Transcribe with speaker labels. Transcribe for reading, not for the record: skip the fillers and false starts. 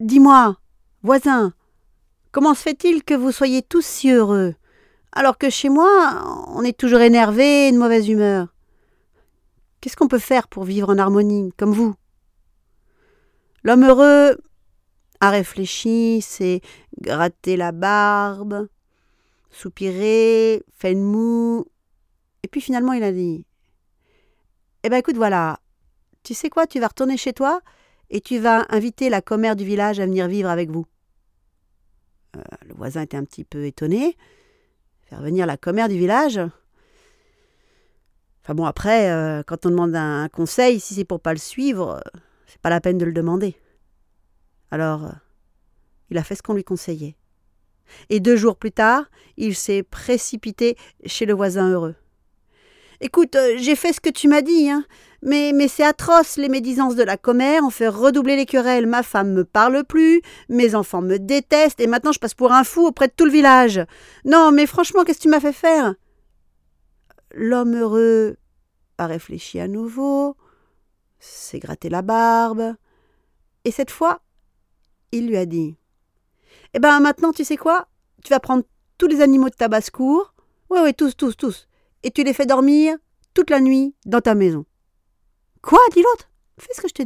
Speaker 1: Dis-moi, voisin, comment se fait-il que vous soyez tous si heureux, alors que chez moi, on est toujours énervé et de mauvaise humeur? Qu'est-ce qu'on peut faire pour vivre en harmonie, comme vous? L'homme heureux a réfléchi, s'est gratté la barbe, soupiré, fait une moue, et puis finalement il a dit « Eh ben écoute, voilà, tu sais quoi, tu vas retourner chez toi et tu vas inviter la commère du village à venir vivre avec vous. » Le voisin était un petit peu étonné. Faire venir la commère du village? Enfin bon, après, quand on demande un conseil, si c'est pour pas le suivre, c'est pas la peine de le demander. Alors, il a fait ce qu'on lui conseillait. Et 2 jours plus tard, il s'est précipité chez le voisin heureux. « Écoute, j'ai fait ce que tu m'as dit, hein, mais c'est atroce, les médisances de la commère, on fait redoubler les querelles, ma femme me parle plus, mes enfants me détestent, et maintenant je passe pour un fou auprès de tout le village. Non, mais franchement, qu'est-ce que tu m'as fait faire ?» L'homme heureux a réfléchi à nouveau, s'est gratté la barbe, et cette fois, il lui a dit « Eh ben maintenant, tu sais quoi? Tu vas prendre tous les animaux de ta basse-cour, oui, tous, et tu les fais dormir toute la nuit dans ta maison. »« Quoi ?» dit l'autre. « Fais ce que je te dis. »